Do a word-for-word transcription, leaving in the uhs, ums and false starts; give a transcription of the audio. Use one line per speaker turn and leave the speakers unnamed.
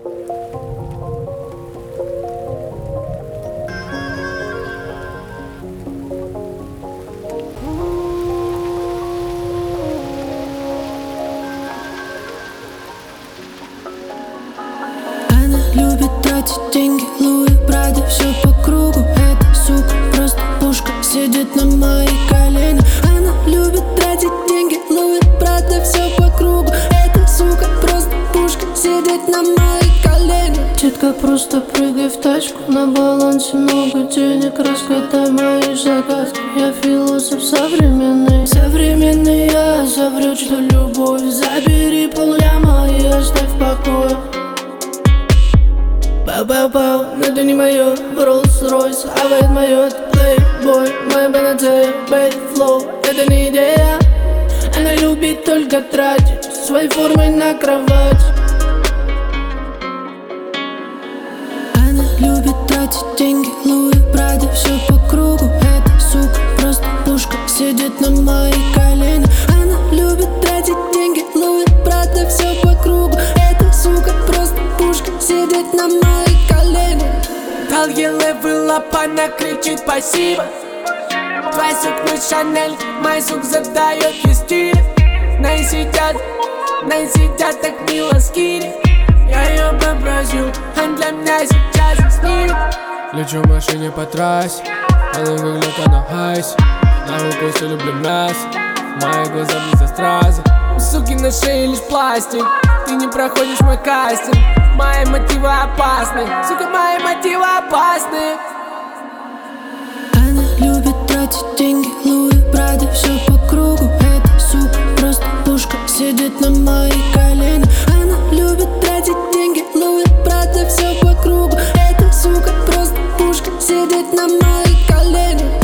Она любит тратить деньги, Луи, Прада, все по кругу. Эта сука просто пушка, сидит на моих коленях. Она любит тратить деньги, Луи, Прада, все по кругу. Эта сука просто пушка, сидит на моих коленях. Читка, просто прыгай в тачку, на балансе много денег. Раскатай мои загадки, я философ современный. Современный я соврет, что любовь. Забери полляма и оставь в покое. Бау-бау-бау, но это не моё. Rolls-Royce, авает моё. Playboy, моя панацея. Bad flow, это не идея. Она любит только тратить своей формой на кровать. Она любит тратить деньги, Луи, Прада, все по кругу. Эта сука просто пушка, сидит на моих коленях. Она любит тратить деньги, Луи, Прада, все по кругу. Эта сука просто пушка, сидит на моих коленях.
Дал ей левел ап, она кричит спасибо. Твоя сукна Шанель, мой сук задает ей стиль. На ней сидят, на ней сидят так мило скири. Я ее попросил, он для меня сейчас снимет. Лечу в машине по трассе, она выглядит на хайсе. На укусе люблю мясо, мои глаза близко стразы. У суки на шее лишь пластик, ты не проходишь мой кастинг. Мои мотивы опасны, сука, мои мотивы опасны.
Она любит тратить деньги, Луи, Прада, все по кругу. Эта сука просто пушка, сидит на моих коленях. Она любит тратить деньги, Луи, Прада, все по кругу. Эта сука просто пушка, сидит на моих коленях.